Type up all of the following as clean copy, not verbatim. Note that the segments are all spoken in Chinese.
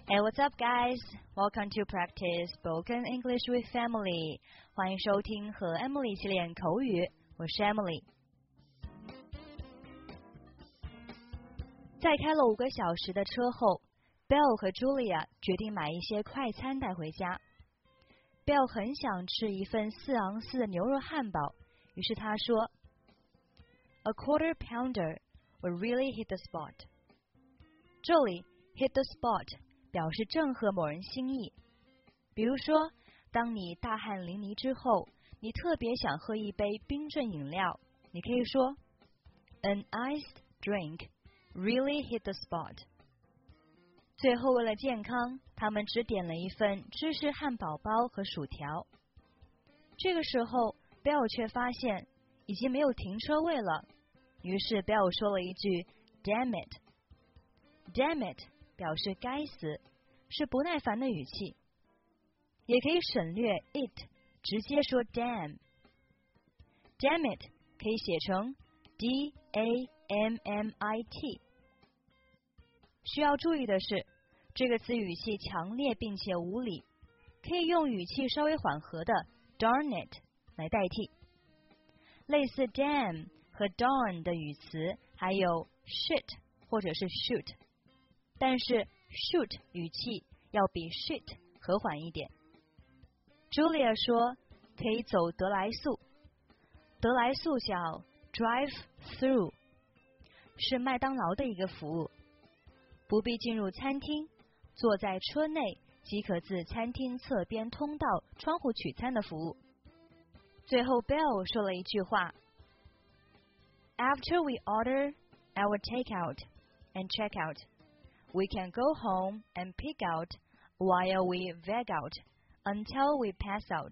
Hey, what's up, guys? Welcome to practice spoken English with Emily. 欢迎收听和 Emily 一起练口语，我是 Emily。在开了5个小时的车后 ，Bill 和 Julia 决定买一些快餐带回家。Bill 很想吃一份4盎司的牛肉汉堡，于是他说 ：“A quarter pounder will really hit the spot.” 这里 hit the spot 表示正合某人心意。比如说，当你大汗淋漓之后，你特别想喝一杯冰镇饮料，你可以说 An iced drink really hit the spot. 最后为了健康，他们只点了一份芝士汉堡包和薯条。这个时候 Bill 却发现已经没有停车位了，于是 Bill 说了一句 Damn it. Damn it表示该死，是不耐烦的语气，也可以省略 it， 直接说 damn。 Damn it 可以写成 D-A-M-M-I-T。 需要注意的是，这个词语气强烈并且无理，可以用语气稍微缓和的 darn it 来代替。类似 damn 和 darn 的语词还有 shit 或者是 shoot，但是 shoot 语气要比 shit 和缓一点。Julia 说可以走德来速，德来速叫 drive through， 是麦当劳的一个服务，不必进入餐厅，坐在车内即可自餐厅侧边通道窗户取餐的服务。最后 Bill 说了一句话 After we order our takeout and check out,We can go home and pick out while we veg out until we pass out.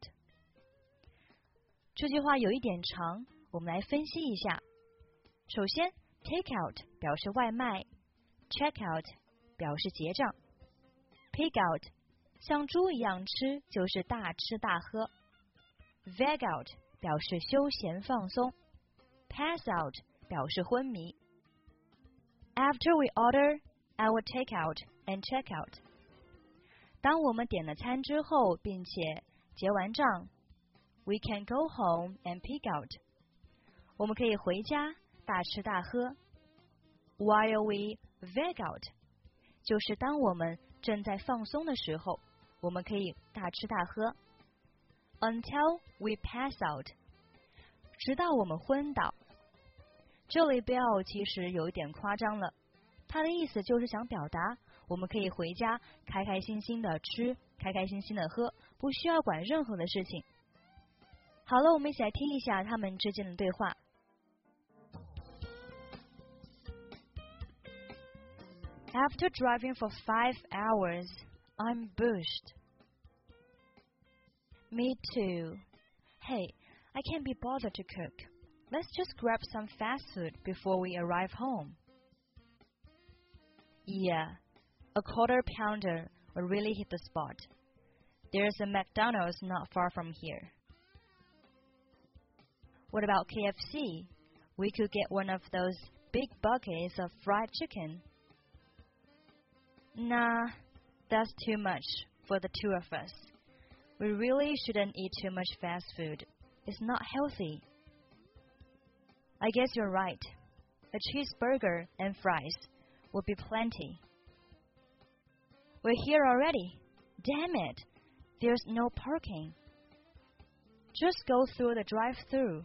这句话有一点长，我们来分析一下。首先 take out 表示外卖， check out 表示结账， pick out 像猪一样吃就是大吃大喝， veg out 表示休闲放松， pass out 表示昏迷。 After we order,Our takeout and check out. 当我们点了餐之后，并且结完账 ，we can go home and pick out. 我们可以回家大吃大喝。While we veg out， 就是当我们正在放松的时候，我们可以大吃大喝。Until we pass out， 直到我们昏倒。这里 Bill 其实有一点夸张了。他的意思就是想表达，我们可以回家开开心心的吃，开开心心的喝，不需要管任何的事情。好了，我们一起来听一下他们之间的对话。After driving for 5 hours, I'm bushed. Me too. Hey, I can't be bothered to cook. Let's just grab some fast food before we arrive home.Yeah, a quarter pounder will really hit the spot. There's a McDonald's not far from here. What about KFC? We could get one of those big buckets of fried chicken. Nah, that's too much for the 2 of us. We really shouldn't eat too much fast food. It's not healthy. I guess you're right. A cheeseburger and fries.Will be plenty. We're here already. Damn it. There's no parking. Just go through the drive-thru.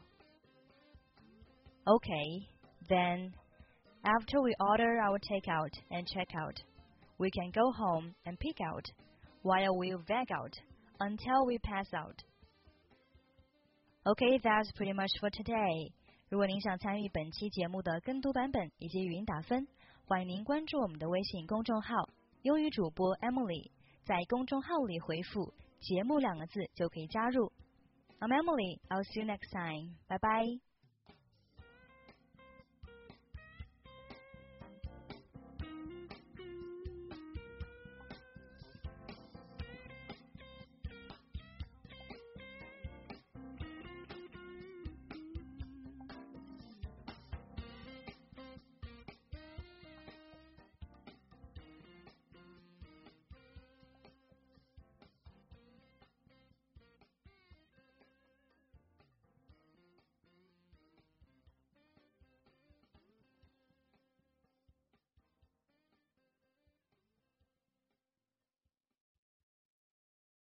Okay, then, after we order our takeout and check out, we can go home and pick out while we veg out until we pass out. Okay, that's pretty much for today. 如果您想参与本期节目的跟读版本以及语音打分，欢迎您关注我们的微信公众号英语主播 Emily， 在公众号里回复节目2个字就可以加入。I'm Emily, I'll see you next time. Bye bye.